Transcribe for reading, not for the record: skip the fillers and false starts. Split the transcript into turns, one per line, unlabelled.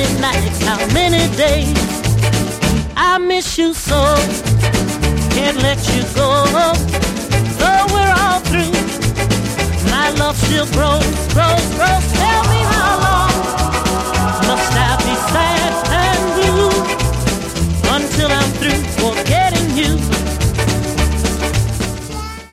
many nights, how many days I miss you so, can't let you go.